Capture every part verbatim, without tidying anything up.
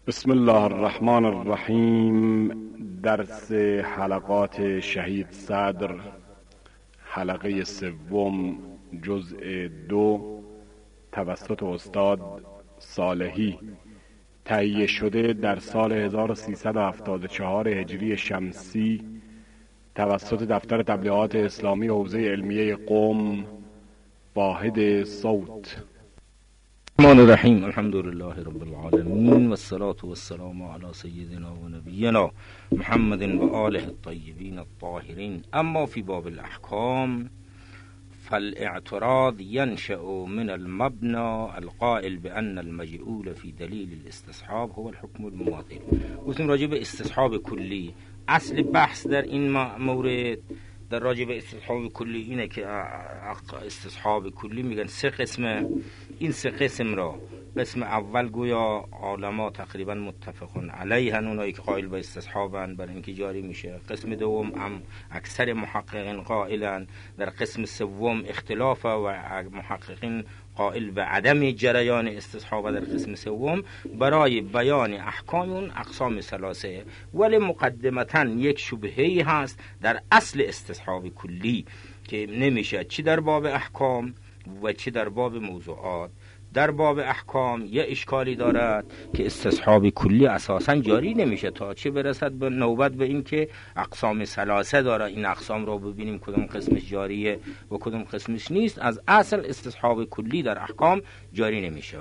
بسم الله الرحمن الرحیم. درس حلقات شهید صدر، حلقه سوم، جزء دو، توسط استاد صالحی، تهیه شده در سال هزار و سیصد و هفتاد و چهار هجری شمسی توسط دفتر تبلیغات اسلامی حوزه علمیه قم، واحد صوت. الرحمن الرحیم. الحمد لله رب العالمین و الصلاة و السلام علی سیدنا و نبینا محمد و آله الطیبین الطاهرین. اما فی باب الاحکام فالاعتراض ينشأ من المبنى القائل بأن المجعول في دلیل الاستصحاب هو الحكم المماثل. گفتیم راجع به استصحاب کلی، اصل بحث در این مورد در راجع به استصحاب کلی اینه که استصحاب کلی میگن سه قسمه. این سه قسم را قسم اول گویا علما تقریبا متفقون علیهن، اونایی که قائل به استصحابن برای اینکه جاری میشه. قسم دوم هم اکثر محققین قائلن. در قسم سوم اختلاف و محققین قائل به عدم جریان استصحاب در قسم سوم. برای بیان احکام اون اقسام ثلاثه، ولی مقدمتاً یک شبهه‌ای هست در اصل استصحاب کلی که نمیشه چی در باب احکام و چی در باب موضوعات. در باب احکام یه اشکالی دارد که استصحاب کلی اساساً جاری نمیشه تا چه برسد به نوبت به این که اقسام ثلاثه داره. این اقسام رو ببینیم کدوم قسمش جاریه و کدوم قسمش نیست. از اصل استصحاب کلی در احکام جاری نمیشه.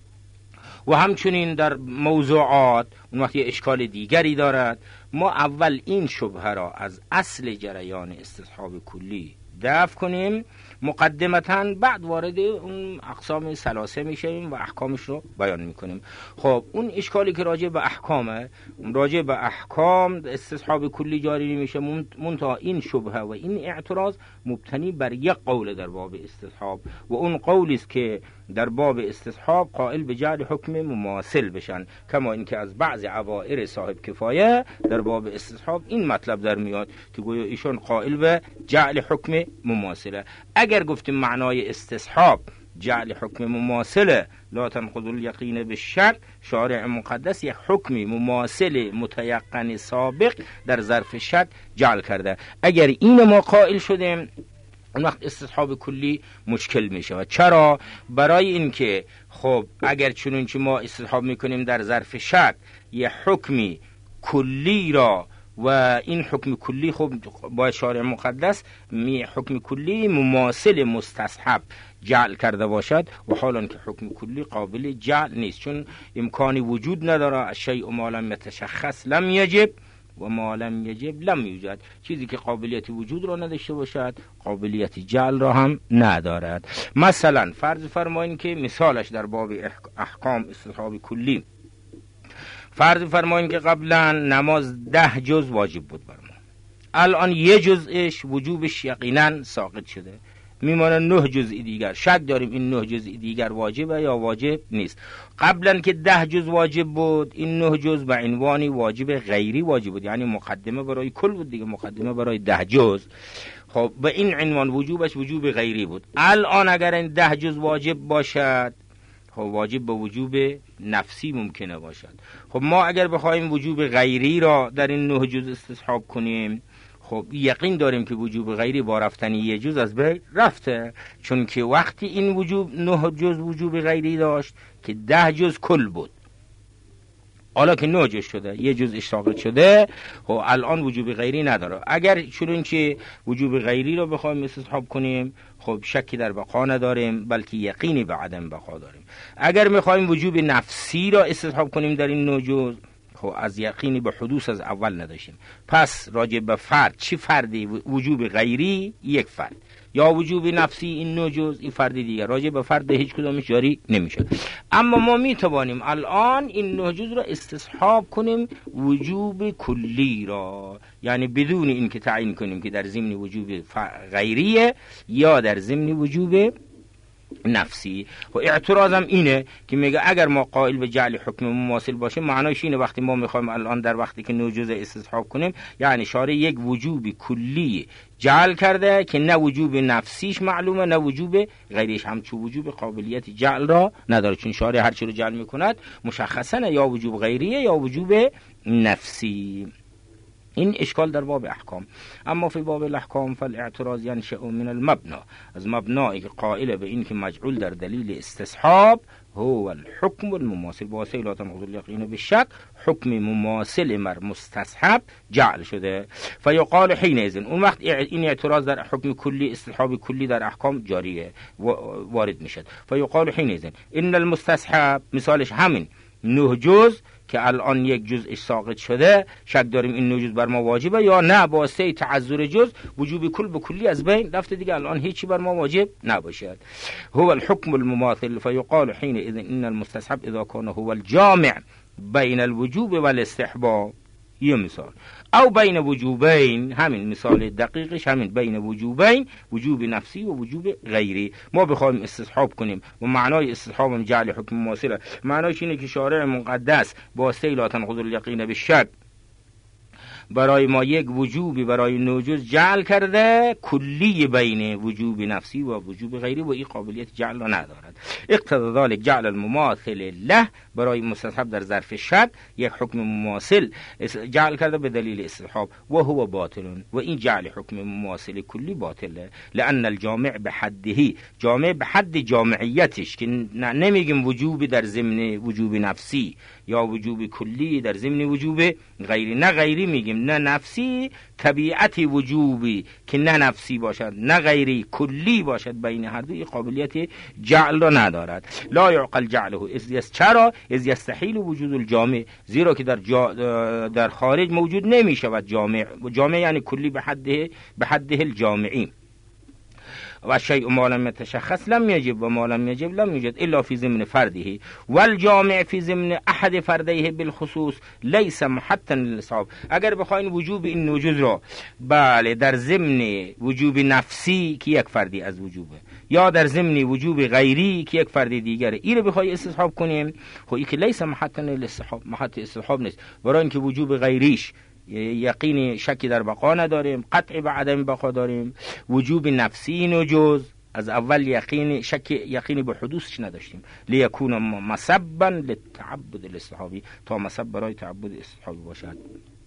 و همچنین در موضوعات اون وقت یه اشکال دیگری دارد. ما اول این شبهه را از اصل جریان استصحاب کلی دفع کنیم، مقدمتاً بعد وارد اون اقسام ثلاثه میشیم و احکامش رو بیان میکنیم. خب اون اشکالی که راجع به احکامه، راجع به احکام استصحاب کلی جاری نمیشه، منتها این شبهه و این اعتراض مبتنی بر یک قول در باب استصحاب و اون قولی است که در باب استصحاب قائل به جعل حکم مماثل بشن، کما اینکه از بعض عوائر صاحب کفایه در باب استصحاب این مطلب در میاد که گویا ایشون قائل به جعل حکم مماثله. اگر گفتیم معنای استصحاب جعل حکم مماثله، لا تنقض الیقین بالشک، شارع مقدس یک حکمی مماثل متیقن سابق در ظرف شک جعل کرده. اگر این ما قائل شدیم اون وقت استصحاب کلی مشکل میشه. و چرا؟ برای اینکه خب اگر چنون که ما استصحاب میکنیم در ظرف شک یه حکمی کلی را و این حکم کلی خب با شارع مقدس می حکم کلی مماثل مستصحب جعل کرده باشد و حالا که حکم کلی قابل جعل نیست، چون امکانی وجود نداره. الشیء ما لم یتشخص لم یجب و ما لم یجب لم یوجد. چیزی که قابلیت وجود را نداشته باشد قابلیت جعل را هم ندارد. مثلا فرض فرمایید که مثالش در باب احکام استصحاب کلی، فرض فرمایید که قبلا نماز ده جز واجب بود بر ما، الان یه جزش وجوبش یقینا ساقط شده، میمونه نه جزئی دیگر. شک داریم این نه جزئی دیگر واجبه یا واجب نیست. قبلا که ده جز واجب بود، این نه جز به عنوان واجب غیری واجب بود، یعنی مقدمه برای کل بود دیگه، مقدمه برای ده جز. خب به این عنوان وجوبش وجوب غیری بود. الان اگر این ده جز واجب باشد، خب واجب به وجوب نفسی ممکنه باشد. خب ما اگر بخوایم وجوب غیری را در این نه جز استصحاب کنیم، خب یقین داریم که وجوب غیری با رفتن یه جز از بین رفته، چون که وقتی این وجوب نه جز وجوب غیری داشت که ده جز کل بود، حالا که نه جز شده یه جز اشتغال شده، خب الان وجوب غیری نداره. اگر چون که وجوب غیری رو بخوایم استصحاب کنیم، خب شکی در بقا نداریم بلکه یقینی به عدم بقا داریم. اگر میخوایم وجوب نفسی را استصحاب کنیم در این نه جز، خب از یقینی به حدوث از اول نداشتیم. پس راجع به فرد، چی فردی؟ وجوب غیری یک فرد یا وجوب نفسی این نه جز این فرد دیگر، راجع به فرد هیچ کدامش جاری نمیشه. اما ما میتوانیم الان این نه جز را استصحاب کنیم وجوب کلی را، یعنی بدون این که تعیین کنیم که در ضمن وجوب غیریه یا در ضمن وجوب نفسی. و اعتراضم اینه که میگه اگر ما قائل به جعل حکم مماثل باشه، معنایش اینه وقتی ما میخوایم الان در وقتی که نوجوز استصحاب کنیم، یعنی شارع یک وجوب کلی جعل کرده که نه وجوب نفسیش معلومه نه وجوب غیرش، همچون وجوب قابلیت جعل را نداره، چون شارع هر چی رو جعل میکند مشخصا یا وجوب غیریه یا وجوب نفسی. این اشکال در باب احکام. اما فی باب الاحکام فالاعتراض ینشأ من المبنا، از مبنایی که قائل به این که مجعول در دلیل استصحاب هو الحکم المماثل با وسیله تنقض الیقین بالشک، حکم مماثل مر مستصحب جعل شده. فیقال حینئذ، اون وقت این اعتراض در حکم کلی استصحاب کلی در احکام جاریه وارد میشد. فیقال حینئذ ان المستصحب، مثالش همین نه جز که الان یک جزء ساقط شده، شک داریم این نه جز بر ما واجبه یا نه، با واسطه تعذر جز وجوب کل به کلی از بین رفته دیگه، الان هیچی بر ما واجب نباشد. هو الحکم المماثل فیقال حینئذ ان المستصحب اذا كان هو الجامع بین الوجوب والاستحباب، یه مثال، او بین وجوبین، همین مثال دقیقش همین، بین وجوبین، وجوب نفسی و وجوب غیری. ما بخوایم استصحاب کنیم و معنای استصحاب جعل حکم مماثله، معنایش اینه که شارع مقدس با لا تنقض الیقین بالشک برای ما یک وجوبی برای نوجوز جعل کرده کلی بین وجوب نفسی و وجوب غیری و این قابلیت جعل را ندارد. اقتضا ذلك جعل المماثل له، برای مستصحب در ظرف شک یک حکم مماثل جعل کرده به دلیل استصحاب و هو باطل، و این جعل حکم مماثل کلی باطله، لان الجامع به حده، جامع به حد جامعیتش که نمیگیم وجوب در ضمن وجوب نفسی یا وجوب کلی در ضمن وجوب غیری، نه غیری میگیم نه نفسی، طبیعت وجوبی که نه نفسی باشد نه غیری کلی باشد، بین هر دوی قابلیت جعل را ندارد. لا يعقل جعله از چرا از یستحیل وجود الجامع، زیرا که در جا در خارج موجود نمی شود جامع، جامع یعنی کلی به حد به حده الجامعی. و شیء ما لم يتشخص لم يجب و ما لم يجب لم يوجد الا في ضمن فرده والجامع في ضمن احد فرديه بالخصوص ليس محتا للاستصحاب. اگر بخواین وجوب این وجود را بله در ضمن وجوب نفسی که یک فردی از وجوبه یا در ضمن وجوب غیری که یک فردی دیگره، این رو بخوای استصحاب کنیم، خب این که لیس محتا للاستصحاب، محط استصحاب نیست، برای اینکه وجوب غیریش یقین شکی در بقا نداریم، قطع به عدم بقا داریم، وجوب نفسی نجوز از اول یقین شک یقینی به حدوثش نداشتیم، لیکون مسبا للتعبد الاستحابی، تا مسب برای تعبد استحابی باشد.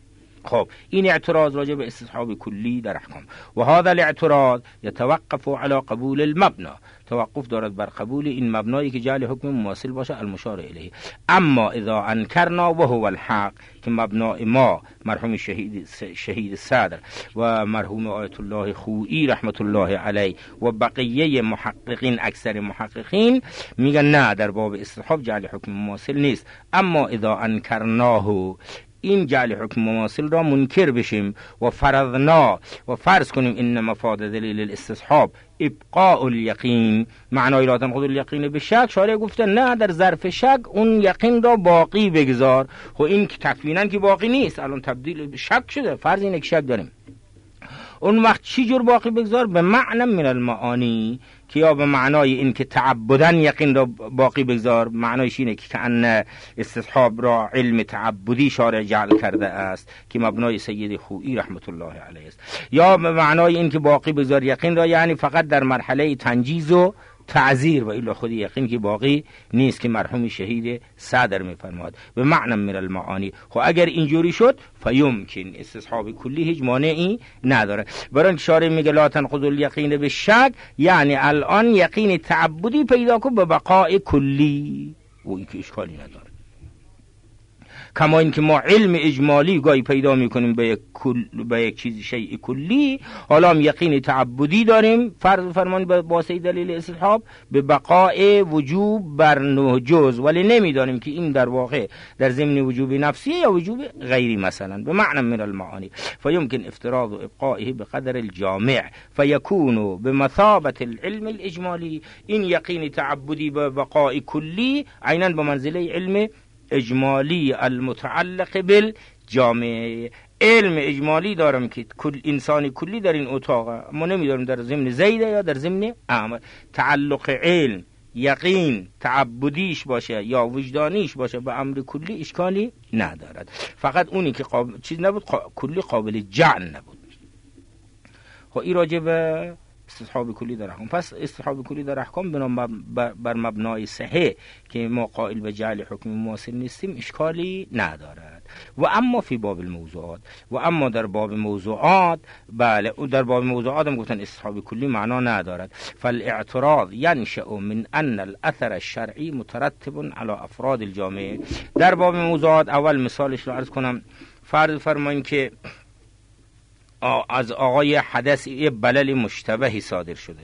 خب این اعتراض راجع به استصحاب کلی در احکام. و هذا الاعتراض يتوقف على قبول المبنى، توقف دارد بر قبول این مبنایی که جعل حکم مماثل باشه المشار الیه. اما اذا انکرنا و هو الحق، که مبنای ما مرحوم شهید شهید صدر و مرحوم آیت الله خویی رحمت الله علیه و بقیه محققین، اکثر محققین میگن نه، در باب استصحاب جعل حکم مماثل نیست. اما اذا انکرناه، این جعل حکم مماثل را منکر بشیم و فرضنا و فرض کنیم ان مفاد دلیل الاستصحاب ابقاء الیقین، معنای لا تنقض الیقین به شک، شارع گفته نه در ظرف شک اون یقین را باقی بگذار. خب این که تکوینا که باقی نیست، الان تبدیل به شک شده، فرض اینه که شک داریم، اون وقت چی جور باقی بگذار؟ به معنی من المعانی، که یا به معنای این که تعبدن یقین را باقی بگذار، معنایش اینه که کأن استصحاب را علم تعبدی شارع جعل کرده است که مبنای سید خویی رحمت الله علیه است، یا به معنای این که باقی بگذار یقین را یعنی فقط در مرحله تنجیز و تعذیر، و الا خود یقین که باقی نیست که مرحوم شهید صدر میفرماد به معنی من المعانی. خب اگر اینجوری شد فیمکن استصحاب کلی هیچ مانعی نداره، برای اینکه شارع میگه لا تنقض الیقین به شک، یعنی الان یقین تعبدی پیدا کن به بقاء کلی، و این که اشکالی نداره. کما اینکه ما علم اجمالی گاهی پیدا میکنیم به یک کل، به یک چیز شیء کلی، حالا هم یقین تعبدی داریم فرض فرمان به واسطه دلیل استصحاب به بقاء وجوب بر نه جز، ولی نمیدانیم که این در واقع در ضمن وجوب نفسی یا وجوب غیری مثلا به معنی من المعانی. فیمکن افتراض ابقائه بقدر الجامع فیکون بمثابه العلم الاجمالی، این یقین تعبدی به بقاء کلی عیناً به منزله علم اجمالی المتعلق بالجامع، علم اجمالی دارم که کل انسانی کلی در این اتاق، ما نمیدارم در ضمن زید یا در ضمن احمد. تعلق علم، یقین، تعبدیش باشه یا وجدانیش باشه به امر کلی اشکالی ندارد. فقط اونی که قابل چیز نبود، قا... کلی قابل جعل نبود. خب این راجع به استصحاب کلی در احکام. پس استصحاب کلی در احکام بر مبنای صحیح که ما قائل به جعل حکم مماثل نیستیم اشکالی ندارد. و اما فی باب الموضوعات، و اما در باب موضوعات، بله در باب موضوعات هم گفتن استصحاب کلی معنا ندارد. فالاعتراض ينشأ من ان الاثر الشرعی مترتب على افراد الجامعه. در باب موضوعات اول مثالش رو عرض کنم. فرض فرمایید که از آقای حدث یه بلل مشتبهی صادر شده.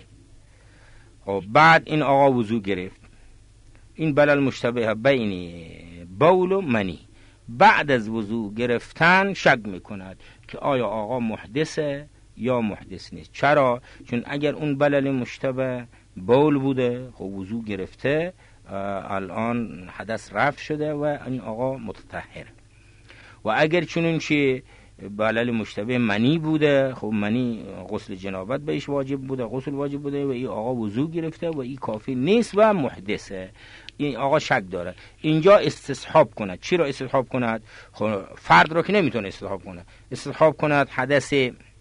خب بعد این آقا وضو گرفت، این بلل مشتبه بین بول و منی. بعد از وضو گرفتن شک میکند که آیا آقا محدثه یا محدث نیست. چرا؟ چون اگر اون بلل مشتبه بول بوده، خب وضو گرفته، الان حدث رفع شده و این آقا متطهر. و اگر چنون چه بلل مشتبه منی بوده، خب منی غسل جنابت بهش واجب بوده، غسل واجب بوده و این آقا وضو گرفته و این کافی نیست و محدثه. این آقا شک داره، اینجا استصحاب کند. چی را استصحاب کند؟ خب فرد را که نمیتونه استصحاب کند، استصحاب کند حدث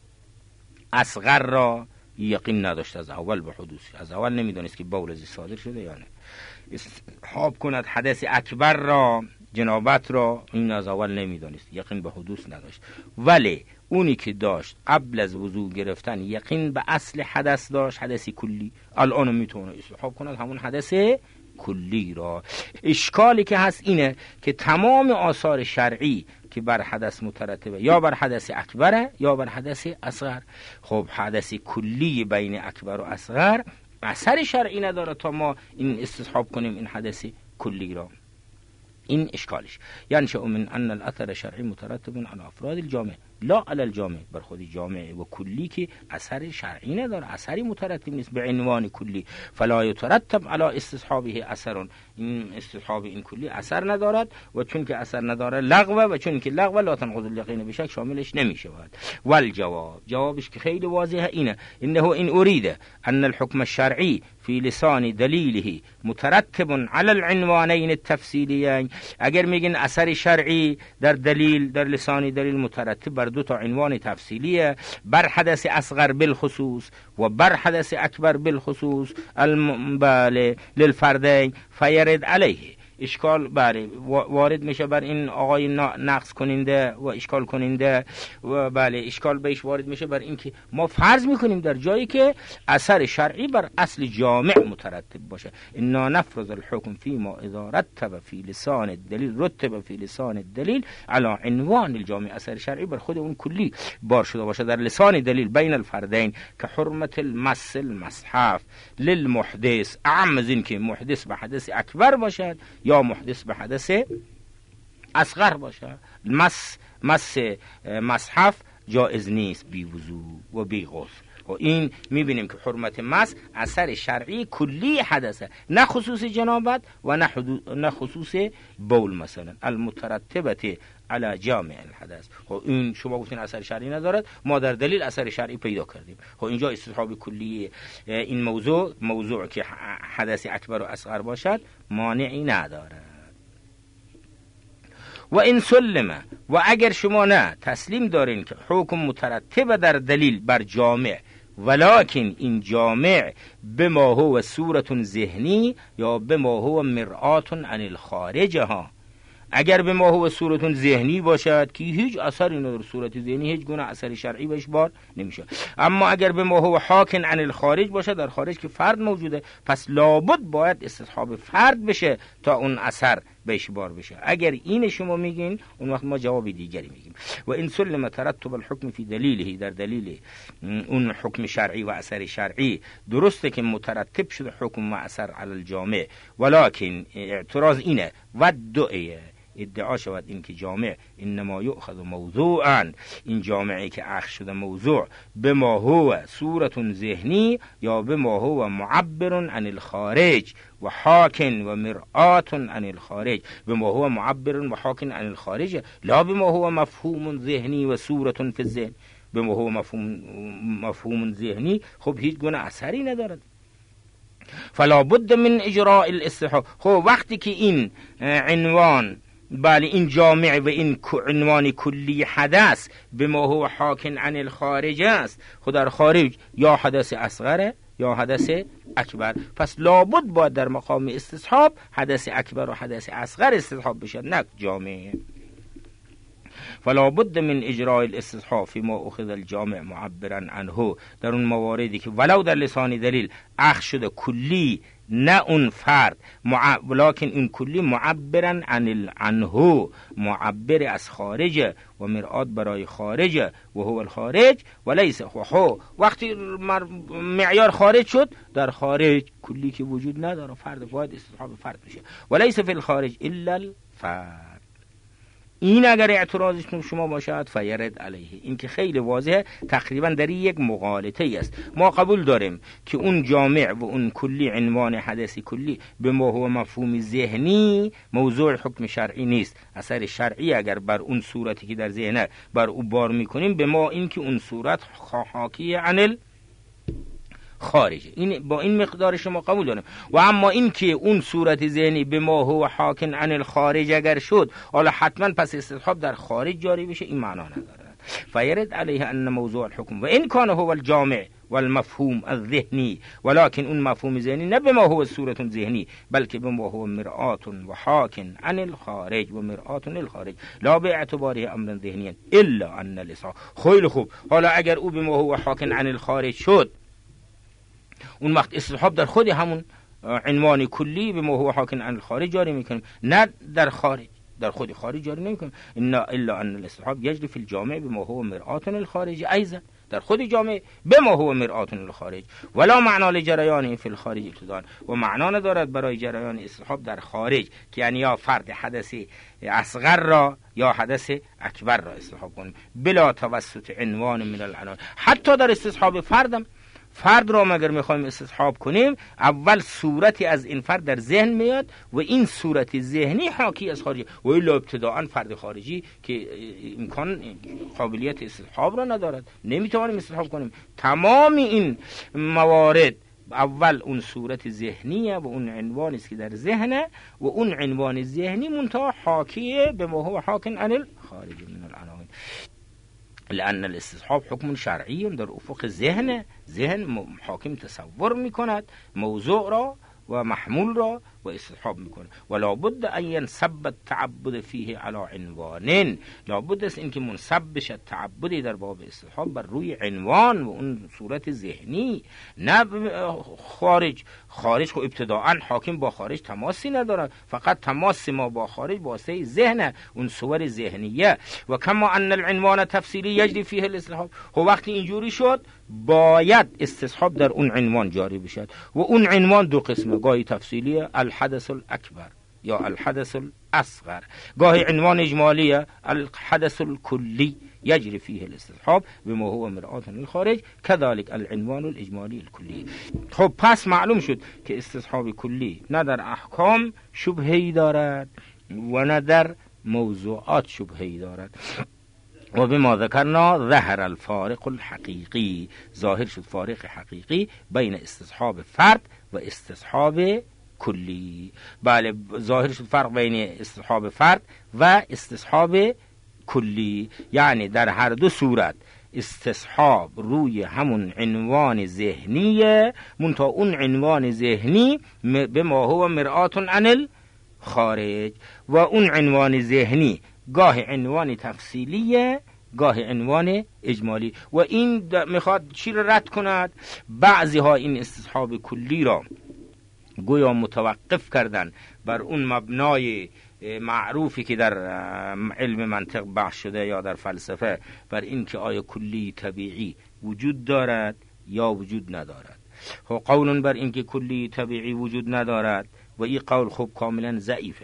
اصغر را یقین نداشت از اول به حدوث، از اول نمیدونست که بول ازی صادر شده یا نه. استصحاب کند حدث اکبر را، جنابت را، این از اول نمیدونست، یقین به حدوث نداشت. ولی اونی که داشت قبل از وضو گرفتن یقین به اصل حدث داشت، حدثی کلی، الان میتونه استصحاب کند همون حدث کلی را. اشکالی که هست اینه که تمام آثار شرعی که بر حدث مترتبه یا بر حدث اکبره یا بر حدث اصغر. خب حدث کلی بین اکبر و اصغر اثر شرعی نداره تا ما این استصحاب کنیم این حدث کلی را. این اشکالش. یعنی شو من ان الاثر شرعی مترتب علی افراد الجامع لا علی الجامع، بر خود جامع و کلی که اثر شرعی نداره، اثری مترتب نیست به عنوان کلی. فلا یترتب علی استصحابه اثر، این استصحاب این کلی اثر ندارد و چون که اثر نداره لغو، و چون که لغو لا تنقض الیقین بشک شاملش نمیشود. والجواب، جوابش که خیلی واضحه اینه، انه ان اريد ان الحكم الشرعي في لسان دلیله مترتب علی العنوانین التفصیلیین. اگر میگن اثر شرعی در دلیل، در لسان دلیل مترتب بر دو تا عنوان تفصیلیه، بر حدث اصغر بالخصوص و بر حدث اکبر بالخصوص المبالغ للفردین فیرد علیه. اشکال بله وارد میشه بر این آقای نقص کننده و اشکال کننده، و بله اشکال بهش وارد میشه بر این که ما فرض میکنیم در جایی که اثر شرعی بر اصل جامع مترتب باشه. انا نفرض الحكم فيما اذا رتب في لسان الدلیل رتب في لسان الدلیل على عنوان الجامع. اثر شرعی بر خود اون کلی بار شده باشه در لسان دلیل بین الفردین که حرمت المس المصحف للمحدث، اعم از این که محدث به حدث اکبر باشد یا محدث به حدث اصغر باشه. مس مس مصحف جایز نیست بی وضو و بی غسل. و این میبینیم که حرمت مس اثر شرعی کلی حدثه، نه خصوص جنابت و نه, نه خصوص بول مثلا المترتبه علی جامع الحدث. خب این شما گفتین اثر شرعی ندارد، ما در دلیل اثر شرعی پیدا کردیم. خب اینجا استصحاب کلی این موضوع، موضوع که حدث اکبر و اصغر باشد مانعی ندارد. و این سلمه، و اگر شما نه تسلیم دارین که حکم مترتب در دلیل بر جامع، ولکن این جامع بما هو صورت ذهنی یا بما هو مرآت عن الخارج ها، اگر به ما هو صورت ذهنی باشد که هیچ اثری نداره، صورت ذهنی هیچ گونه اثر شرعی بهش بار نمیشه. اما اگر به ما هو حاکن عن الخارج باشد، در خارج که فرد موجوده، پس لابد باید استصحاب فرد بشه تا اون اثر بهش بار بشه. اگر این شما میگین اون وقت ما جواب دیگری میگیم. و این سلم ترتب الحكم فی دلیله، در دلیل اون حکم شرعی و اثر شرعی درسته که مترتب شده حکم و اثر علی الجامع، ولکن اعتراض اینه و دعیه ادعا شود این که جامع انما یؤخذ موضوعا، این جامعی که اخذ شده موضوع به ما هو صورت ذهنی یا به ما هو معبر عن الخارج و حاکن و مرآت عن الخارج، به ما هو معبر و حاکن عن الخارج لا به ما هو مفهوم ذهنی و صورت فی الذهن. به ما هو مفهوم مفهوم ذهنی خب هیچ گونه اثری ندارد. فلا بد من اجراء الاستصحاب. خب وقتی که این عنوان بله این جامع و این عنوان کلی حدث به ما هو حاکن عن الخارج است، خود در خارج یا حدث اصغره یا حدث اکبر، پس لابد باید در مقام استصحاب حدث اکبر و حدث اصغر استصحاب بشد، نه جامع. فلا بد من اجراء الاستصحاب فيما اخذ الجامع معبرا عنه، در اون مواردی که ولو در لسان دلیل اخذ شده کلی نه اون فرد، ولكن این کلی معبرا عن عنه، معبر از خارج و مرآت برای خارج و هو الخارج وليس هو. وقتی معیار خارج شد، در خارج کلی که وجود نداره، فرد باید استصحاب فرد بشه. وليس في الخارج الا الفرد. این اگر اعتراضتون شما باشد فیرد علیه، این که خیلی واضحه، تقریبا در یک مغالطه است. ما قبول داریم که اون جامع و اون کلی عنوان حدث کلی به ما هو مفهوم ذهنی موضوع حکم شرعی نیست. اثر شرعی اگر بر اون صورتی که در ذهنه بر او بار میکنیم، به ما این که اون صورت حاکی عن خارجه، این با این مقدار شما قبول داریم. و اما این که اون صورت ذهنی به ما هو حاکن عن الخارج اگر شد، حالا حتما پس استصحاب در خارج جاری بشه، این معنا نداره. فیرد علیه ان موضوع الحکم و این کان هو الجامع والمفهوم الذهنی، ولكن اون مفهوم ذهنی نه به ما هو صورت ذهنی بلکه به ما هو مرآت و حاکن عن الخارج و مرآت الخارج لا به اعتباره امر ذهنی الا ان لسا. خیلی خوب، حالا اگر او به ما هو حاکن عن الخارج شد، اون وقت استصحاب در خود همون عنوان کلی به ما هو حاکن عن الخارج جاری میکنیم، نه در خارج، در خود خارج جاری نمیکنیم. ان الا ان الاستصحاب یجری فی الجامع به ما هو مرآت الخارج ایضا، در خود جامع به ما هو مرآت الخارج ولا معنا لجریان فی الخارج ابتداء، و معنا ندارد برای جریان استصحاب در خارج که یعنی یا فرد حدث اصغر را یا حدث اکبر را استصحاب کنیم بلا توسط عنوان من العنوان. حتی در استصحاب فردم، فرد را مگر میخوایم استصحاب کنیم، اول صورتی از این فرد در ذهن میاد و این صورت ذهنی حاکی از خارجی، و الا ابتداءً فرد خارجی که امکان قابلیت استصحاب را ندارد، نمیتوانیم استصحاب کنیم. تمام این موارد اول اون صورت ذهنیه و اون عنوانی است که در ذهنه و اون عنوان ذهنی منتها حاکیه به ما هو حاکن عن الخارج من العناوین. لأن الاستصحاب حکم شرعی در افق ذهن، ذهن حاکم تصور میکند موضوع را و محمول را و استصحاب میکنه. ولا بد ان ينسب التعبد فيه على عنوان، لا بد است اینکه منسب بشه تعبدی در باب استصحاب بر روی عنوان و اون صورت ذهنی، نه خارج. خارج خب ابتداءً حاکم با خارج تماسی ندارد، فقط تماس ما با خارج واسطه ذهن، اون صور ذهنیه. و کما ان العنوان تفصیلی یجری فيه الاستصحاب، خب وقتی اینجوری شد باید استصحاب در اون عنوان جاری بشد و اون عنوان دو قسمه، گاهی تفصیلیه الحدث الاکبر یا الحدث الاصغر، گاهی عنوان اجمالیه الحدث الکلی یجری فيه الاستصحاب بما هو مرآت الخارج كذلك العنوان الاجمالی الکلی. خب پس معلوم شد که استصحاب کلی نه در احکام شبهه‌ای دارد و نه در موضوعات شبهه‌ای دارد. و بما ذکرنا ظهر الفارق الحقیقی، ظاهر شد فارق حقیقی بین استصحاب فرد و استصحاب کلی. بله ظاهر شد فرق بین استصحاب فرد و استصحاب کلی، یعنی در هر دو صورت استصحاب روی همون عنوان ذهنیه، منتها اون عنوان ذهنی به ما هو مرآت عن الخارج و اون عنوان ذهنی گاه عنوان تفصیلیه گاه عنوان اجمالی. و این میخواد چی رو رد کند؟ بعضی ها این استصحاب کلی را گویا متوقف کردن بر اون مبنای معروفی که در علم منطق بحث شده یا در فلسفه، بر این که آیا کلی طبیعی وجود دارد یا وجود ندارد. خب قولون بر این که کلی طبیعی وجود ندارد و این قول خب کاملا ضعیفه.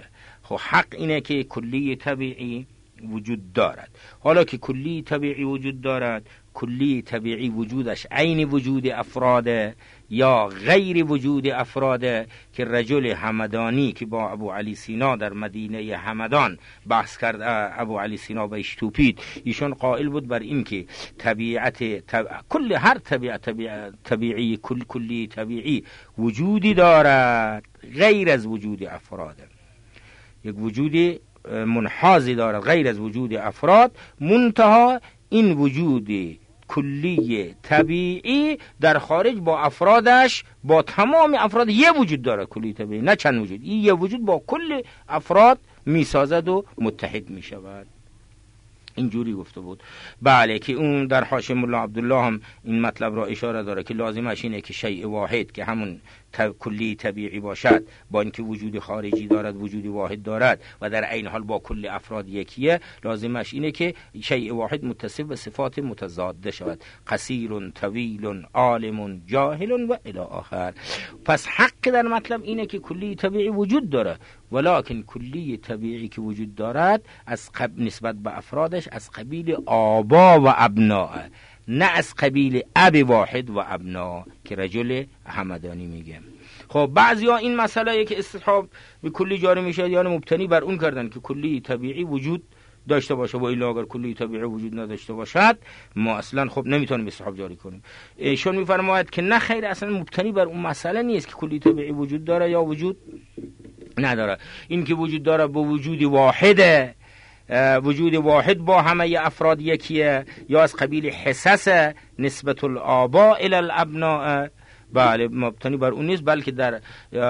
خب حق اینه که کلی طبیعی وجود دارد. حالا که کلی طبیعی وجود دارد، کلی طبیعی وجودش عین وجود افراده یا غیر وجود افراده، که رجل همدانی که با ابو علی سینا در مدینه همدان بحث کرد، ابو علی سینا بهش توپید، ایشون قائل بود بر این که طبیعت طب... کل هر طبیعت طبیع... طبیعی کل کلی طبیعی وجودی دارد غیر از وجود افراده، یک وجودی منحازی دارد غیر از وجود افراد، منتها این وجود کلی طبیعی در خارج با افرادش، با تمام افراد یه وجود داره کلی طبیعی، نه چند وجود، این یه وجود با کل افراد میسازد و متحد میشود. اینجوری گفته بود. بله که اون در حاشیه مولا عبدالله هم این مطلب را اشاره داره که لازمش اینه که شیء واحد که همون کلی طبیعی باشد، با اینکه وجود خارجی دارد وجود واحد دارد و در عین حال با کل افراد یکیه، لازمش اینه که شیء واحد متصف به صفات متضاد شود، قصیر طویل عالم جاهل و الی آخر. پس حق در مطلب اینه که کلی طبیعی وجود داره، ولکن کلی طبیعی که وجود دارد از قبل نسبت به افرادش از قبیل آبا و ابناء، نه از قبیل اب واحد و ابنا که رجل همدانی میگه. خب بعضیا این مسئله که استصحاب به کلی جاری میشه یعنی مبتنی بر اون کردن که کلی طبیعی وجود داشته باشه، و الا اگر کلی طبیعی وجود نداشته باشد ما اصلا خب نمیتونیم استصحاب جاری کنیم. ایشون میفرماید که نه خیر، اصلا مبتنی بر اون مسئله نیست که کلی طبیعی وجود داره یا وجود نداره. این که وجود داره با وجود واحده، وجود واحد با همه افراد یکیه، یا از قبیل حسس نسبت الآباء الی الابناء، بله مبتنی بر اون نیست، بلکه در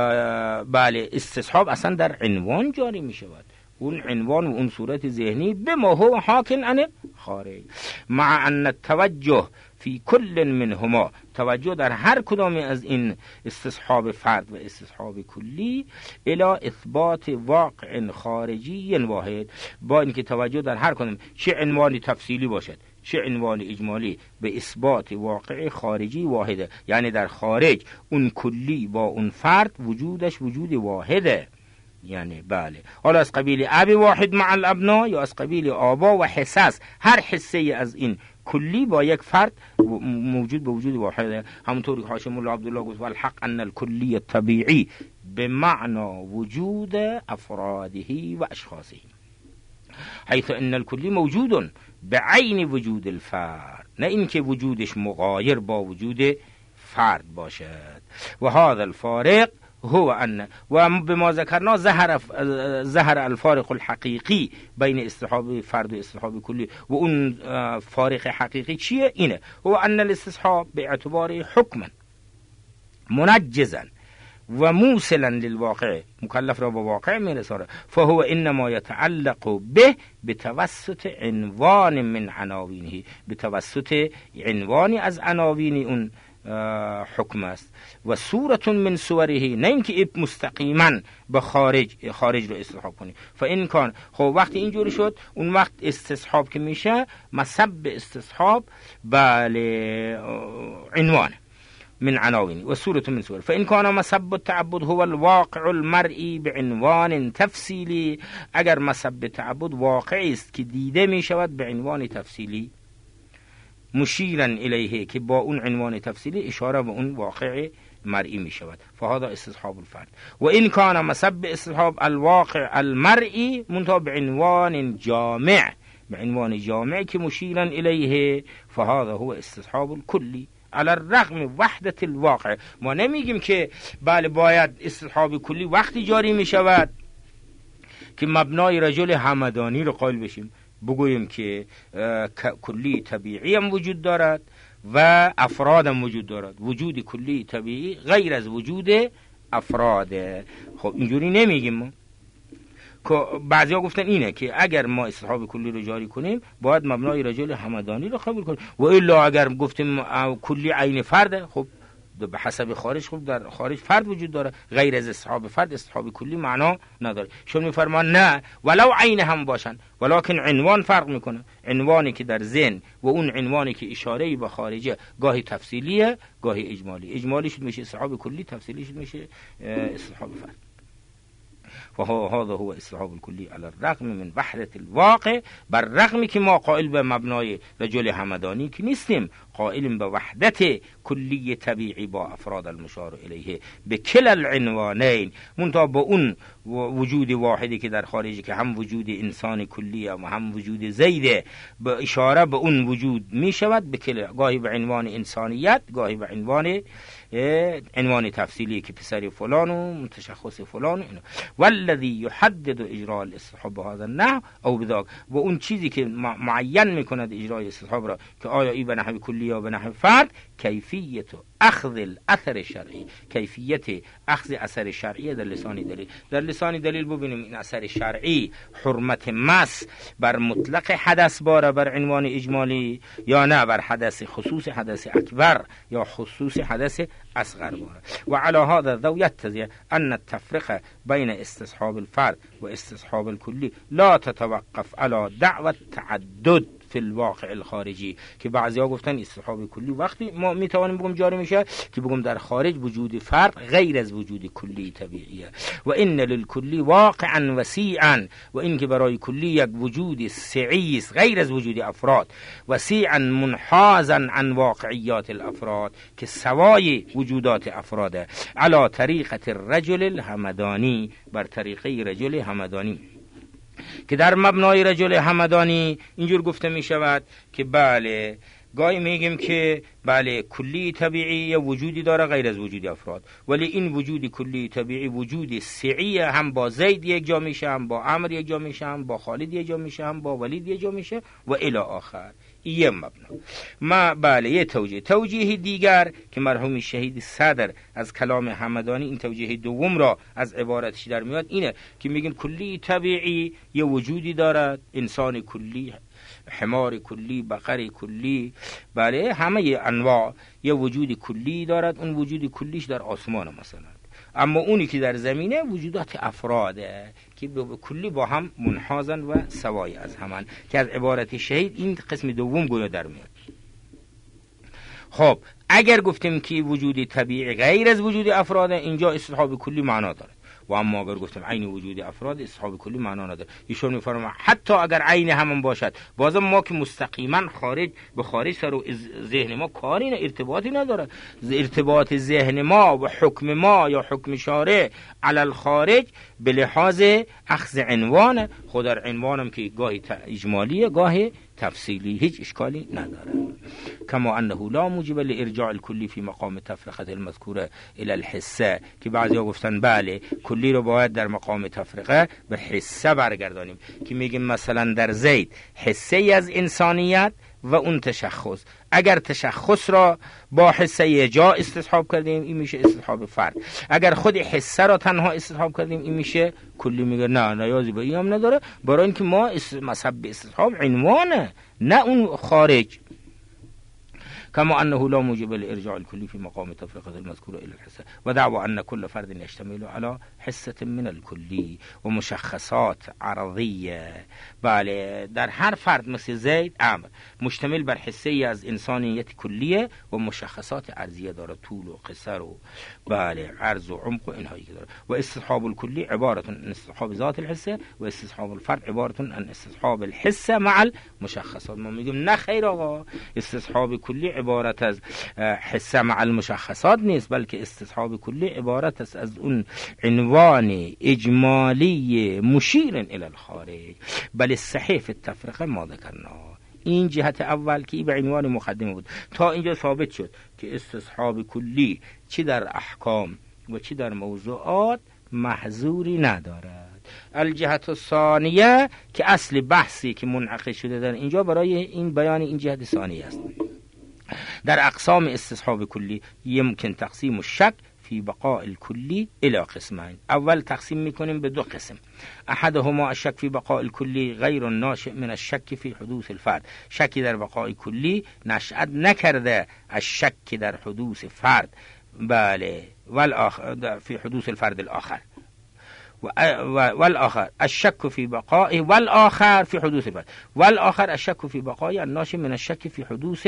بله استصحاب اصلا در عنوان جاری می شود، اون عنوان و اون صورت ذهنی به ما هو حاکن عن خارج، مع ان التوجه فی کل منهما، توجه در هر کدام از این استصحاب فرد و استصحاب کلی الی اثبات واقع خارجی واحد، با اینکه توجه در هر کدام چه عنوانی تفصیلی باشد چه عنوان اجمالی به اثبات واقع خارجی واحده، یعنی در خارج اون کلی با اون فرد وجودش وجود واحده، یعنی بله حالا از قبیل اب واحد مع الابنا یا از قبیل آبا و حساس، هر حسه از این کلی با یک فرد موجود به وجود واحده. همونطوری که حاشیه مولا عبدالله گفت والحق ان الکلی الطبیعی بمعنى وجود افراده و اشخاصه، حيث ان الکلی موجود بعین وجود الفرد، نه اینکه وجودش مغایر با وجود فرد باشد. و هذا الفارق هو ان و بما ذکرنا ظهر ظهر الفارق الحقیقی بین استصحاب فرد و استصحاب کلی، و اون فارق حقیقی چیه؟ اینه هو ان الاستصحاب باعتبار حکما منجزا و موصلا للواقع، مکلف را با واقع میرسانه، فهو انما يتعلق به بتوسط عنوان من عناوینه، بتوسط عنوانی از عناوین اون حکم است، و صورت من صوره، نه اینکه مستقیما به خارج خارج رو استصحاب کنی. فان کان، خب وقتی اینجوری شد اون وقت استصحاب که میشه مسب استصحاب بله عنوان من عناوین و صورت من صوره. فان کان مسب التعبد هو الواقع المرئی بعنوان تفصیلی، اگر مسب تعبد واقعی است که دیده می شود به عنوان تفصیلی، مشیرا الیه که با اون عنوان تفصیلی اشاره به اون واقع مرئی می شود، فهذا استصحاب الفرد. و این کان مسب استصحاب الواقع المرئی منتها به عنوان جامع، به عنوان جامع که مشیرا الیه، فهذا هو استصحاب الکلی علی الرغم وحدت الواقع. ما نمیگیم که بله باید استصحاب کلی وقتی جاری می شود که مبنای رجل همدانی رو قائل بشیم، بگوییم که کلی طبیعی هم وجود دارد و افراد هم وجود دارد، وجود کلی طبیعی غیر از وجود افراده. خب اینجوری نمیگیم ما، که بعضیا گفتن اینه که اگر ما استصحاب کلی رو جاری کنیم باید مبنای رجل همدانی رو قبول کنیم، و الا اگر گفتیم کلی عین فرده، خب به حسب خارج، خب در خارج فرد وجود داره، غیر از استصحاب فرد استصحاب کلی معنا نداره. شون میفرمان نه ولو عین هم باشن ولکن عنوان فرق میکنه، عنوانی که در ذهن و اون عنوانی که اشاره به خارجه گاهی تفصیلیه گاهی اجمالی، اجمالی شد میشه استصحاب کلی، تفصیلی شد میشه استصحاب فرد. و هذا هو استصحاب الکلی علی الرغم من وحدت الواقع، بر رغمی که ما قائل به مبنای رجل همدانی که نیستیم، قائلیم به وحدت کلی طبیعی با افراد المشار الیه به کل العنوانین، منتها با اون وجود واحدی که در خارجی که هم وجود انسان کلی و هم وجود زیده، به اشاره به اون وجود می شود به کل، گاهی به عنوان انسانیت، گاهی به عنوان عنوان تفصیلی که پسر فلان و متشخص فلان. والذی یحدد اجراء الاستصحاب بهذا النحو او بذاک، و اون چیزی که معین میکند اجرای استصحاب را که آیا این به نحو کلی یا به نحو فرد، کیفیت اخذ الاثر شرعی، کیفیت اخذ اثر شرعی در لسان دلیل. در لسان دلیل ببینیم این اثر شرعی حرمت مس بر مطلق حدث باره بر عنوان اجمالی یا نه بر حدث خصوص حدث اکبر یا خصوص حدث اصغر باره. و علی هذا ذو یتضح ان التفرقه بین استصحاب الفرد و استصحاب الکلی لا تتوقف على دعوة تعدد فی الواقع الخارجی، که بعضیا گفتن استصحاب کلی وقتی ما میتوانیم بگم جاری میشه که بگم در خارج وجود فرد غیر از وجود کلی طبیعیه، و ان للکلی واقعا وسیعا، و این که برای کلی یک وجود سعی است غیر از وجود افراد، وسیعا منحازا عن واقعیات الافراد که سوای وجودات افراده، علی طریقه الرجل الهمدانی، بر طریقه رجل همدانی، که در مبنای رجل همدانی اینجور گفته می شود که بله گاهی میگیم که بله کلی طبیعی یا وجودی داره غیر از وجود افراد، ولی این وجود کلی طبیعی وجود سعی، هم با زید یک جا میشه، هم با عمر یک جا میشه، هم با خالد یک جا میشه، هم با ولید یک جا میشه و الی آخر. یه مبنا ما بله یه توجیه. توجیه دیگر که مرحوم شهید صدر از کلام همدانی این توجیه دوم را از عبارتش در میاد اینه که میگیم کلی طبیعی یه وجودی دارد، انسان کلی، حمار کلی، بقر کلی، بله همه انواع یه وجود کلی دارد، اون وجود کلیش در آسمان مثلا، اما اونی که در زمینه وجودات افراده که به کلی با هم منحازن و سوای از همان، که از عبارت شهید این قسم دوم گویا در میاد. خب اگر گفتیم که وجود طبیعی غیر از وجود افراده، اینجا استصحاب کلی معنا داره، و اما اگر گفتیم عین وجود افراد، استصحاب کلی معنا نداره. ایشون میفرمایند حتی اگر عین همون باشد، بازم ما که مستقیما خارج به خارج سر و ذهن ما کاری نه، ارتباطی نداره. ارتباط ذهن ما و حکم ما یا حکم شارع علی الخارج به لحاظ اخذ عنوان، خود در عنوانم که گاهی اجمالیه گاهی تفصیلی، هیچ اشکالی نداره. کما انه لا موجب لارجاع الکلی فی مقام تفرقه المذکوره الی الحسه، که بعضیا گفتن بله کلی رو باید در مقام تفرقه به حسه برگردانیم، که میگیم مثلا در زید حسه از انسانیت و اون تشخص، اگر تشخص را با حسه جا استصحاب کردیم این میشه استصحاب فرد، اگر خود حسه را تنها استصحاب کردیم این میشه کلی. میگه نه نیازی به این هم نداره، برای اینکه ما مذهب استصحاب عنوانه نه اون خارج. كما أنه لا موجب لإرجاع الكل في مقام تفرقة المذكورة إلى الحسة، ودعوى أن كل فرد يشتمل على حسة من الكلي ومشخصات عرضية. بله در هر فرد مثل زید عمر مشتمل بر حسه از انسانیت کلیه و مشخصات عرضیه داره، طول و قصر و بله عرض و عمق و اینهایی که داره. و استصحاب الكلي عبارة عن استصحاب ذات الحسه و استصحاب الفرد عبارة عن استصحاب الحسه مع المشخصات. ما میگیم نه خیر آقا، استصحاب کلی عبارت از حسه مع المشخصات نیست، بلکه استصحاب کلی عبارت است از اون عنوان اجمالی مشیر الی الخارج، بل صحیح التفرقه ما ذکرنا. این جهت اول که به عنوان مقدمه بود. تا اینجا ثابت شد که استصحاب کلی چی در احکام و چی در موضوعات محظوری ندارد. الجهت الثانیه که اصل بحثی که منعقد شده در اینجا برای این بیان این جهت ثانیه است. در اقسام استصحاب کلی یمکن تقسیم الشک فی بقاء الکلی الی قسمین. اول تقسیم میکنیم به دو قسم. احدهما الشک فی بقاء الکلی غیر ناشئ من الشک فی حدوث الفرد، شکی در بقاء کلی نشأت نکرده از شک در حدوث فرد، بله والآخر فی حدوث الفرد الاخر، والآخر الشك في بقائه والآخر في حدوث الفرد، والآخر الشك في بقائه الناشئ من الشك في حدوث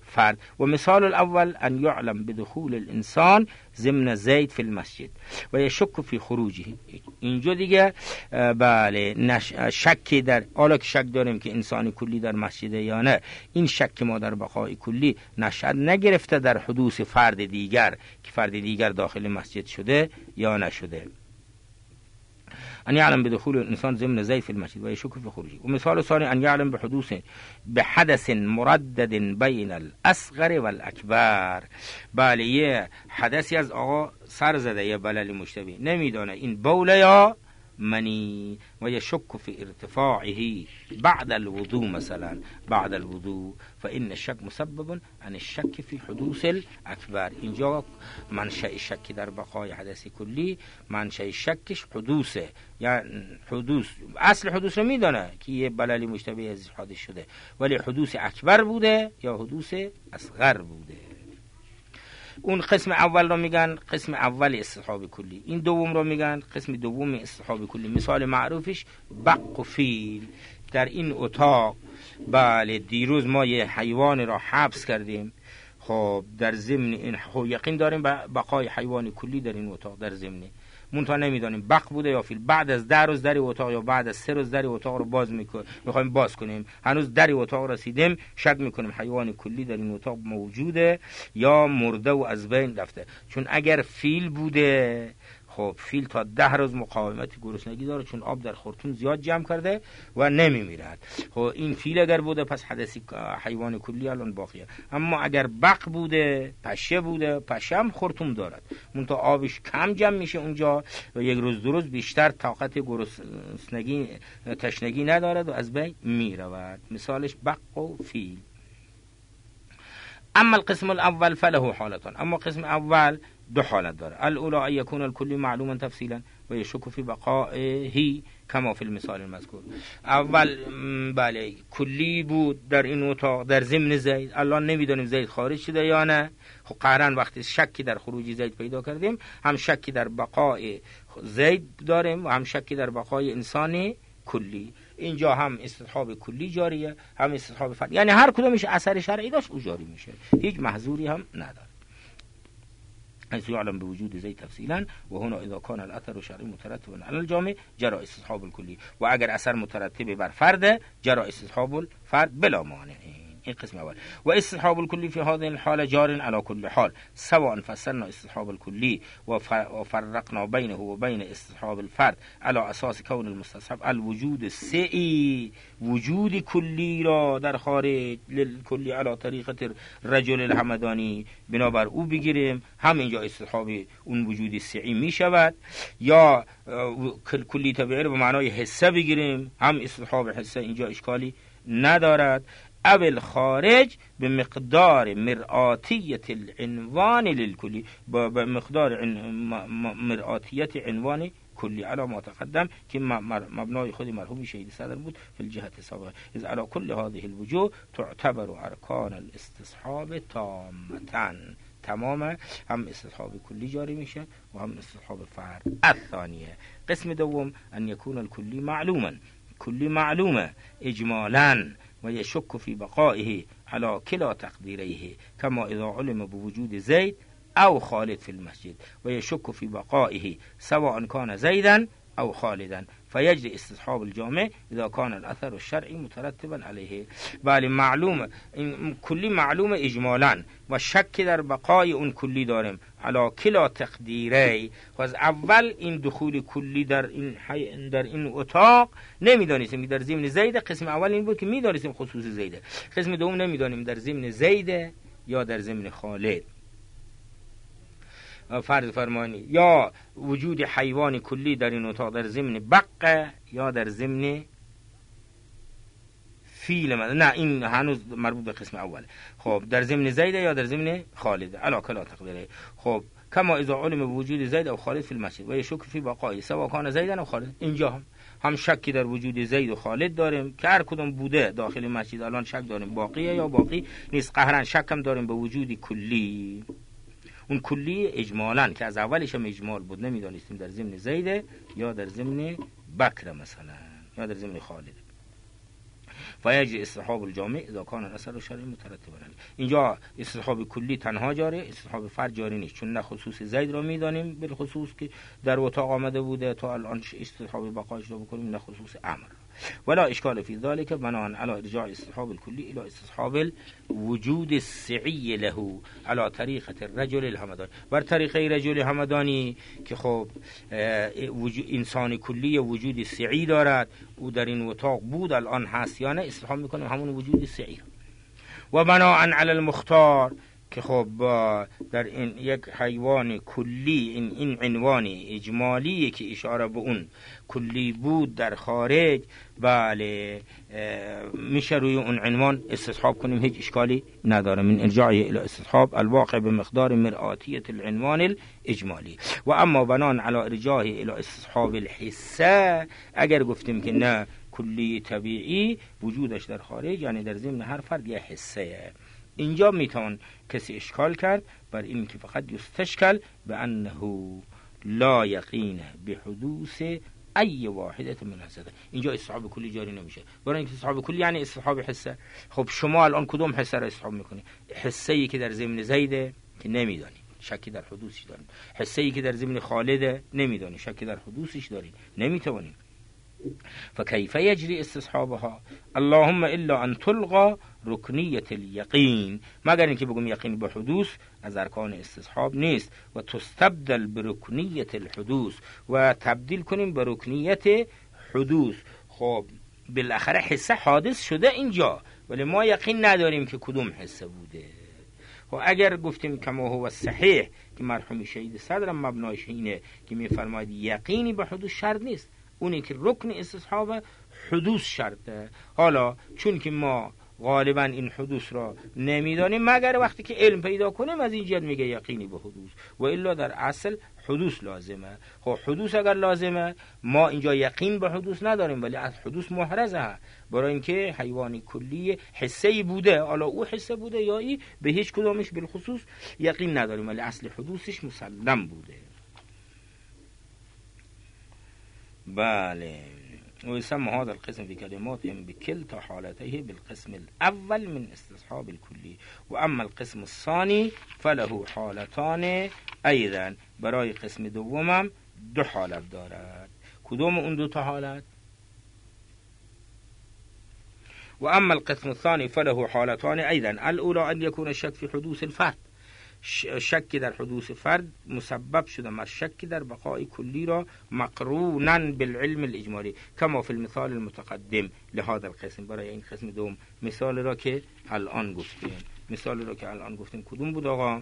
فرد. و مثال الاول ان یعلم بدخول الانسان ضمن زید فی المسجد و یشک فی خروجه. اینجا دیگه بله شکی در، حالا که شک داریم که انسانی کلی در مسجده یا نه، این شک ما در بقای کلی نشأت نگرفته در حدوث فرد دیگر که فرد دیگر داخل مسجد شده یا نشده. ان يعلم بدخول الانسان ضمن زید فی المسجد و یشک فی خروجه. و مثال ثانی ان يعلم بحدوث بحدث مردد بین الاصغر والاکبر. بله یه حدثی از آقا سر زده، یه بلل مشتبه، نمیدانه این بوله یا منی، و یشک فی ارتفاعه بعد الوضوء، مثلا بعد الوضوء فإن الشك مسبب عن الشك في حدوث الاکبر. اینجا منشأ شک در بقای حدث کلی، منشأ شکش حدوثه، یعنی حدوث اصل حدوث رو میدانه که یه بللی مشتبه از حادث شده، ولی حدوث اکبر بوده یا حدوث اصغر بوده. اون قسم اول رو میگن قسم اول استصحاب کلی، این دوم رو میگن قسم دوم استصحاب کلی. مثال معروفش بق و فیل. در این اتاق بله دیروز ما یه حیوان را حبس کردیم، خب در ضمن این خب یقین داریم بقای حیوان کلی در این اتاق در ضمن، منتها نمیدانیم بق بوده یا فیل. بعد از ده روز در اتاق یا بعد از سه روز در اتاق رو باز میکنیم، میخوایم باز کنیم، هنوز در اتاق رسیدیم، شک میکنیم حیوان کلی در این اتاق موجوده یا مرده و از بین رفته. چون اگر فیل بوده، خب فیل تا ده روز مقاومت گرسنگی داره، چون آب در خرطوم زیاد جمع کرده و نمیمیرد. خب این فیل اگر بوده پس حدثی حیوان کلی الان باقیه. اما اگر بق بوده، پشه بوده، پشه هم خرطوم دارد، منتها آبش کم جمع میشه اونجا و یک روز دو روز بیشتر طاقت گرسنگی تشنگی ندارد و از بین میرود. مثالش بق و فیل. اما القسم الاول فله حالتان. اما قسم اول دو حالت داره. الاولى ان يكون الكل معلوما تفصيلا و يشك في بقائه كما في المثال المذكور. اول بله کلی بود در این اتاق در ضمن زید، الان نمیدونیم زید خارج شده یا نه. خب قهرن وقتی شکی در خروج زید پیدا کردیم، هم شکی در بقای زید داریم و هم شکی در بقای انسانی کلی. اینجا هم استصحاب کلی جاریه، هم استصحاب فرد، یعنی هر کدومش اثر شرعی داشت او جاری میشه، هیچ محظوری هم نداره. حيث يعلم بوجود زيد تفصيلا وهنا اذا كان الاثر الشرعي مترتبا على الجامع جرى استصحاب الكلي. و اگر اثر مترتب بر فرد جرى استصحاب الفرد بلا مانع. این قسم اول. و استصحاب الكلي في هذه الحاله جار على كل حال سواء فسرنا استصحاب الكلي وفرقنا بينه وبين استصحاب الفرد على اساس كون المستصحب الوجود السعي، وجود کلی را در خارج للکلی على طریقه رجل الحمدانی بنابر او بگیریم، هم اینجا استصحاب اون وجود سعی می شود، یا کلی طبیعی رو به معنای حسه بگیریم، هم استصحاب حسه اینجا اشکالی ندارد. اول خارج به مقدار مرآتیت العنوان للکلی، با مقدار مرآتیت عنوان کلی علی ما تقدم که مبنای خود مرحوم شهید صدر بود فی الجهت سابقه. از علی کل هذه الوجوه تعتبر ارکان الاستصحاب تامتا، تمام هم استصحاب کلی جاری میشه و هم استصحاب فرد. الثانیه قسم دوم ان یکون الکلی معلوما، کلی معلومه اجمالا و یشک فی بقائه على کلا تقدیریه کما اذا علم بوجود زید او خالد فی المسجد و یشک فی بقائه سواء کان زیدا او خالدا فیجری استصحاب الجامع اذا کان الاثر الشرعی مترتبا علیه. بله معلوم این کلی معلوم اجمالا و شک در بقای اون کلی داریم علی کلا تقدیری. و از اول این دخول کلی در این حی... در این اتاق نمیدانیم که در ضمن زید. قسم اول این بود که میدانیم خصوص زیده، قسم دوم نمیدانیم در ضمن زید یا در ضمن خالد. فرض فرمانی یا وجود حیوان کلی در این اتاق در ضمن بقه یا در ضمن فیل، نه این هنوز مربوط به قسم اول. خب در ضمن زید یا در ضمن خالد علا کلا تقدیره. خب کما اذا علم وجود زید او خالد فی المسجد و یشک فی بقای سواء کان زیدا او خالد. اینجا هم هم شکی در وجود زید و خالد داریم که هر کدوم بوده داخل مسجد، الان شک داریم باقیه یا باقی نیست. قهرن شک هم داریم به وجود کلی، اون کلی اجمالاً که از اولش هم اجمال بود، نمیدانستیم در ضمن زید یا در ضمن بکر مثلا یا در ضمن خالد. فیجری استصحاب الجامع اذا کان الاثر شرعی مترتبا علیه. اینجا استصحاب کلی تنها جاری، استصحاب فرد جاری نیست، چون نه خصوص زید را میدانیم بالخصوص که در اتاق آمده بوده تا الان استصحاب بقایش را بکنیم، نه خصوص امر. ولا اشکال فی ذلك بناء علی ارجاع استصحاب الكلی الى استصحاب الوجود السعی له على طریقه الرجل الهمدانی، بر طریقه رجل همدانی که خب انسان کلی وجود سعی دارد، او در این اتاق بود الان هست یا نه، استصحاب میکنیم همون وجود سعی. و بناء علی المختار که خب در این یک حیوان کلی، این این عنوان اجمالی که اشاره به اون کلی بود در خارج، بله میشه روی اون عنوان استصحاب کنیم، هیچ اشکالی نداره. من ارجاع الى استصحاب الواقع به مقدار مرآتیة العنوان الاجمالی. و اما بنان علی ارجاع الى استصحاب الحسه، اگر گفتیم که نه کلی طبیعی وجودش در خارج، یعنی در ضمن هر فرد یه حسه، اینجا میتون کسی اشکال کرد بر این که فقط یستشکل به انه لا یقین به حدوث ای واحدت من حسده. اینجا استصحاب کلی جاری نمیشه، برای اینکه استصحاب کلی یعنی استصحاب حسه. خب شما الان کدوم حسه را استصحاب میکنی؟ حسه ای که در ضمن زیده که نمیدانی، شکی در حدوثش دارین. حسه ای که در ضمن خالده نمیدانی، شکی در حدوثش دارین، نمیتونین. فكيف يجري استصحابها؟ اللهم الا ان تلغى رکنیه الیقین، مگر اینکه بگم یقین به حدوث از ارکان استصحاب نیست، و تستبدل برکنیه الحدوث، و تبدیل کنیم به رکنیت حدوث. خب بالاخره حسه حادث شده اینجا، ولی ما یقین نداریم که کدوم حسه بوده. و اگر گفتیم کما هو صحیح که مرحوم شهید صدرم مبنایش اینه که میفرماید یقینی به حدوث شرط نیست، اونی که رکن استصحاب حدوث شرطه. حالا چون که ما غالبا این حدوث را نمیدانیم، مگر وقتی که علم پیدا کنیم از این جد میگه یقینی به حدوث، و الا در اصل حدوث لازمه. خب حدوث اگر لازمه، ما اینجا یقین به حدوث نداریم ولی از حدوث محرزه، برای اینکه حیوانی کلی حسه‌ای بوده، حالا او حسه بوده یا ای، به هیچ کدامش بالخصوص یقین نداریم ولی اصل حدوثش مسلم بوده. بله. ويسمى هذا القسم في كلماتهم بكلتا حالته بالقسم الأول من استصحاب الكلي. وأما القسم الثاني فله حالتان أيضا، برای قسم دومم دو حالت دارد. کدوم اون دو تا حالت؟ وأما القسم الثاني فله حالتان أيضا، الأولى أن يكون الشك في حدوث الفرد، شک در حدوث فرد مسبب شده ما شک در بقای کلی را مقرونا بالعلم الاجمالی کما فی المثال المتقدم لهذا القسم. برای این قسم دوم مثال را که الان گفتیم، مثال را که الان گفتیم کدوم بود آقا؟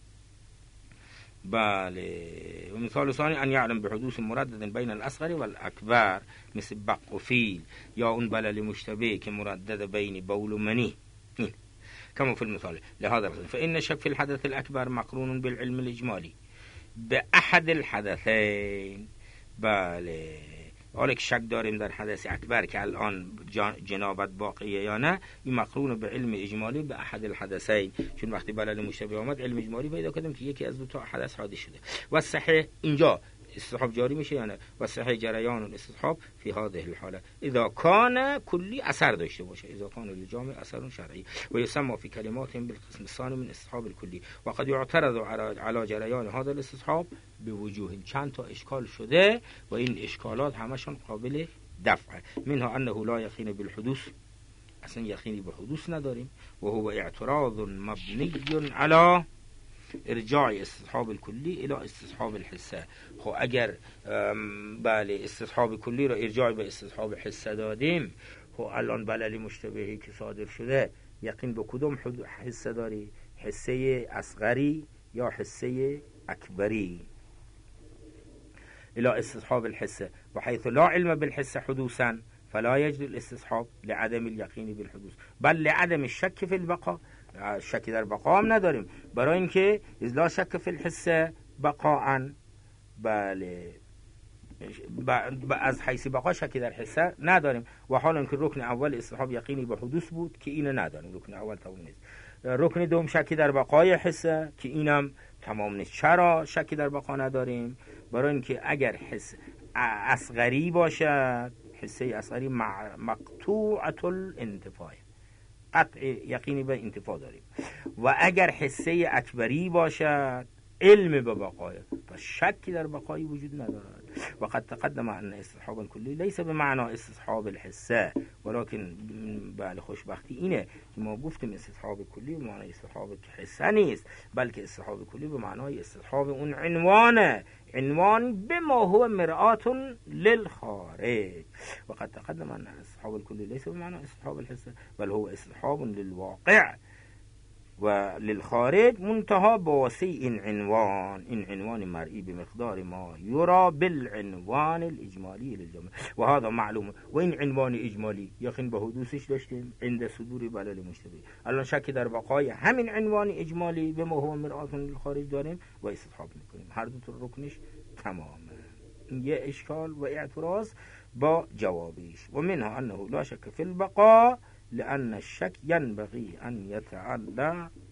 بله. و مثال ثانی ان یعلم بحدوث مردد بین الاصغر والاکبر مثل بق و فیل، یا اون بلل مشتبه که مردد بین بول و منی، كما في المثال لهذا القسم. فإن الشك في الحدث الأكبر مقرون بالعلم الإجمالي بأحد الحدثين. بله. حالا که شک داریم در حدث اکبر که الان جنابت باقیه یا نه، این مقرون به علم اجمالی به احد الحدثین، چون وقتی بلل مشتبه آمد علم اجمالی پیدا کردیم که یکی از دو تا حدث حادث شده. و صحیح اینجا استصحاب جاری میشه یا نه؟ و صحیح جریان الاستصحاب فی هذه الحاله اذا کان کلی اثر داشته باشه، اذا کان للجامع اثر شرعی. و یسمى فی کلماتهم بالقسم الثاني من استصحاب الکلی. و قد یعترض علی جریان هذا الاستصحاب بوجوه، چند تا اشکال شده و این اشکالات همشون قابل دفعه. منها انه لا یقین بالحدوث، اصلا یقینی به حدوث نداریم، و هو اعتراض مبنی علی ارجاع استصحاب الکلی الى استصحاب الحسه. خب اگر بله استصحاب کلی را ارجاع به استصحاب حسه دادیم، خب الان بلل مشتبهی که صادر شده یقین به کدوم حسه داری؟ حسه اصغری یا حسه اکبری؟ الى استصحاب الحسه. و حيث لا علم بالحسه حدوثا فلا يجري الاستصحاب لعدم اليقين بالحدوث بل لعدم الشك في البقاء. شکی در بقا هم نداریم، برای اینکه لا شک فی الحسه بقاء. بله. ب... از حیث بقا شکی در حسه نداریم، و حالا که رکن اول استصحاب یقینی به حدوث بود که اینو نداریم، رکن اول تمام نیست. رکن دوم شکی در بقای حسه که اینم تمام نیست. چرا شکی در بقا نداریم؟ برای اینکه اگر حس اصغری باشد، حسه اثری مقطوعة الانتفاع، قطع یقینی به انتفاع داریم. و اگر حسه اکبری باشد علم به بقای، پس شکی در بقایی وجود ندارد. و قد تقدم ان استصحاب الکلی لیس به معنا استصحاب الحسه، ولكن بله خوشبختی اینه که ما گفتیم استصحاب کلی به معنای استصحاب حسه نیست، بلکه استصحاب کلی به معنای استصحاب اون عنوانه، عنوان به ما هو مرآت للخارج. و قد تقدم ان استصحاب الکلی لیس به معنا استصحاب الحسه بل هو استصحاب للواقع و للخارج، منتها بواسطه این عنوان، این عنوان مرئی بمقدار ما یرا بالعنوان الاجمالی للجمله. و هذا معلوم. و این عنوان اجمالی یقین به حدوثش داشتیم عند صدور بلل مشتبه. الان شکی در بقای همین عنوان اجمالی به ما هو مرآت للخارج داریم و استصحاب میکنیم. هر دو تا رکنش تمامه. یه اشکال و اعتراض با جوابیش. و منها انه لا شک فی البقاء لأن الشك ينبغي أن يتعلق